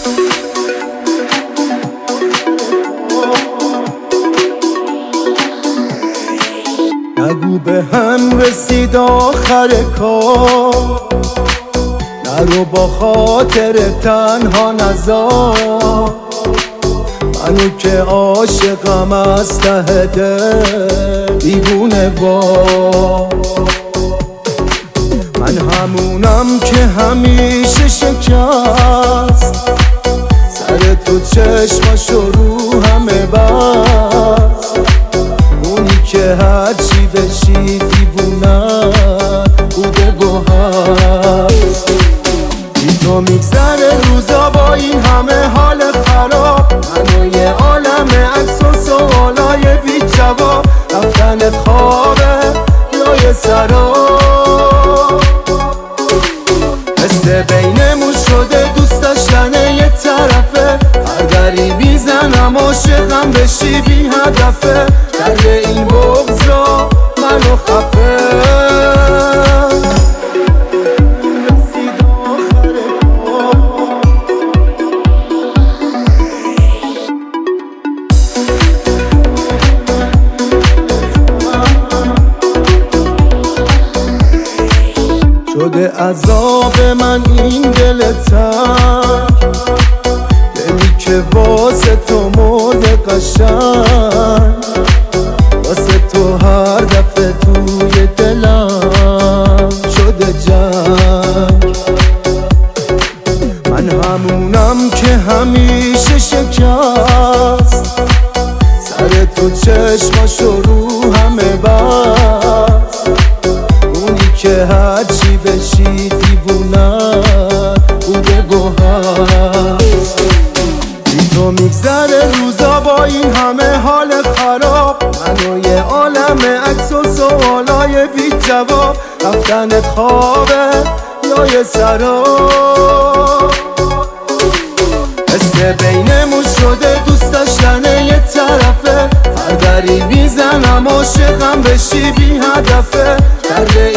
نگو به هم رسید آخر کار، نرو با خاطر تنها نذار منو که عاشقم از ته دل دیوونه با من همونم که همیشه شکست سر تو چشماشو رو همه بست اونی که هرچی بشی دیوونه بوده و هست بی تو میگذره روزا با این همه حال خراب منو یه عالم عکس و سوالای بی جواب رفتنت خوابه یا یه سراب حس بینمون شده دوست داشتن یه طرفه هر دری میزنم عاشقم بشی بی هدفه درد این بغضا منو خفه شده عذاب من این دل تنگ دلی که واسه تو مرده قشنگ واسه تو هر دفعه توی دلم شده جنگ من همونم که همیشه شکست سر تو چشماشو رو همه بست اونی که هرچی بشی دیوونه بوده و هست بی تو میگذره روزا با این همه حال خراب منو یه عالم عکس و سوالای بی جواب رفتنت خوابه یا یه سراب حس بینمون شده دوست داشتن یه طرفه هر دری میزنم عاشقم بشی بی هدفه درد